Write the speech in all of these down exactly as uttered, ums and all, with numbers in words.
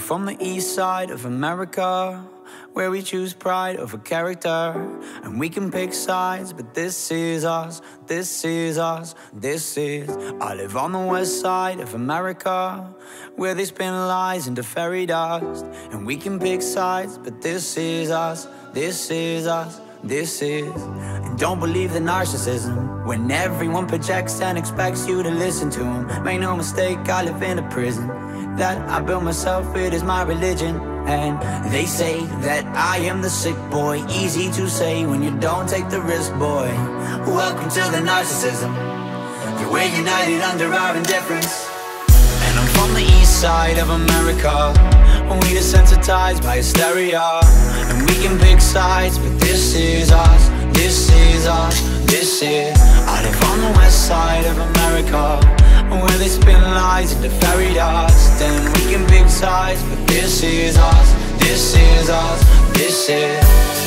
from the east side of America, where we choose pride over character. And we can pick sides, but this is us, this is us, this is. I live on the west side of America, where they spin lies into fairy dust. And we can pick sides, but this is us, this is us, this is. And don't believe the narcissism, when everyone projects and expects you to listen to them. Make no mistake, I live in a prison that I built myself, it is my religion. And they say that I am the sick boy, easy to say when you don't take the risk, boy. Welcome to the narcissism, yeah, we're united under our indifference. And I'm from the east side of America, we desensitized by hysteria. And we can pick sides, but this is us, this is us, this is. I live on the west side of America, where they spin lies into fairy dust. And we can pick sides, but this is us, this is us, this is.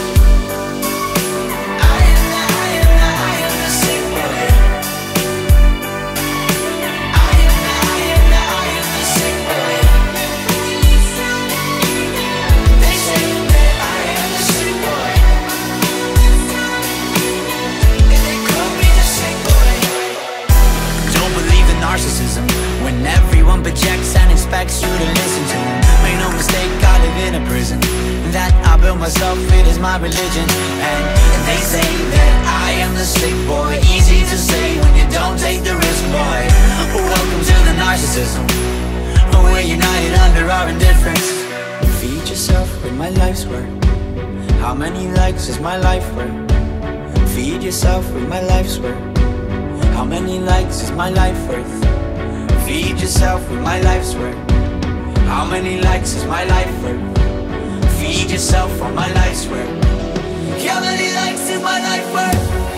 Narcissism, when everyone projects and expects you to listen to them. Make no mistake, I live in a prison that I built myself, it is my religion. And they say that I am the sick boy, easy to say when you don't take the risk, boy. Welcome to the narcissism, we're united under our indifference. Feed yourself with my life's work, how many likes is my life worth? Feed yourself with my life's work, how many likes is my life worth? Feed yourself with my life's work, how many likes is my life worth? Feed yourself on my life's work, how many likes is my life worth?